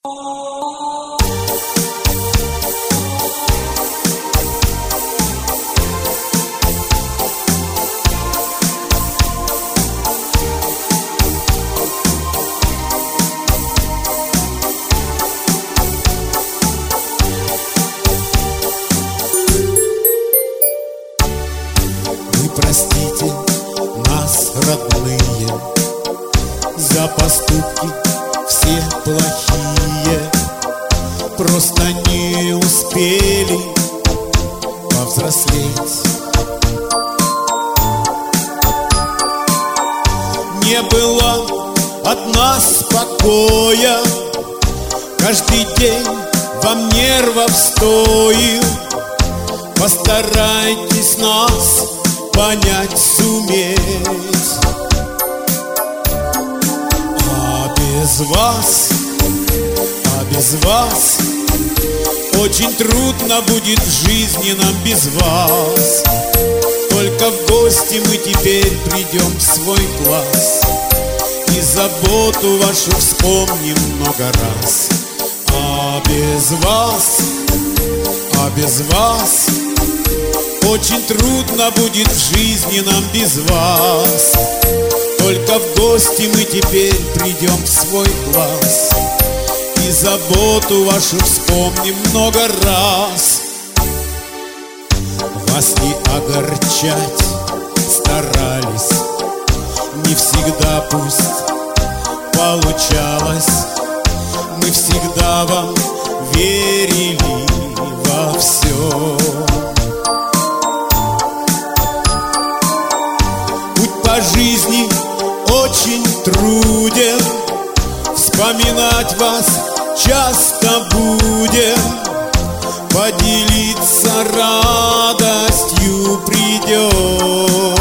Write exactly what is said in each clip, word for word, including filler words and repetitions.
Вы простите нас, родные, за поступки все плохие. Просто не успели повзрослеть. Не было от нас покоя, каждый день вам нервов стоил. Постарайтесь нас понять, суметь. А без вас, а без вас очень трудно будет в жизни нам без вас. Только в гости мы теперь придем в свой класс и заботу вашу вспомним много раз. А без вас, а без вас очень трудно будет в жизни нам без вас. Только в гости мы теперь придем в свой класс и заботу вашу вспомним много раз. Вас не огорчать старались, не всегда пусть получалось. Мы всегда вам верили во все. Путь по жизни очень труден, вспоминать вас часто будем, поделиться радостью придем.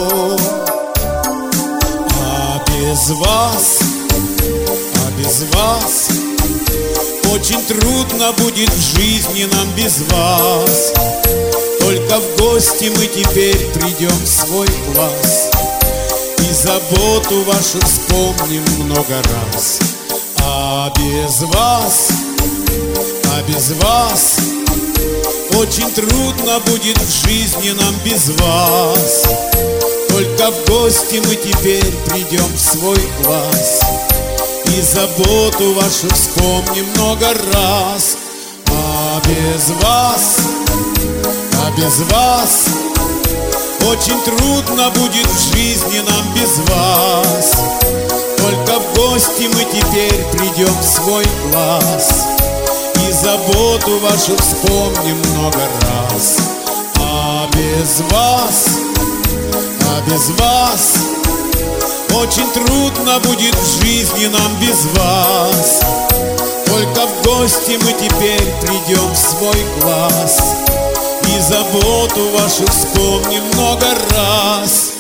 А без вас, а без вас очень трудно будет в жизни нам без вас. Только в гости мы теперь придем в свой класс и заботу вашу вспомним много раз. А без вас, а без вас очень трудно будет в жизни нам без вас. Только в гости мы теперь придем в свой класс и заботу вашу вспомним много раз. А без вас, а без вас очень трудно будет в жизни нам без вас. Только в гости мы теперь придем в свой класс и заботу вашу вспомним много раз. А без вас, а без вас очень трудно будет в жизни нам без вас. Только в гости мы теперь придем в свой класс и заботу вашу вспомним много раз.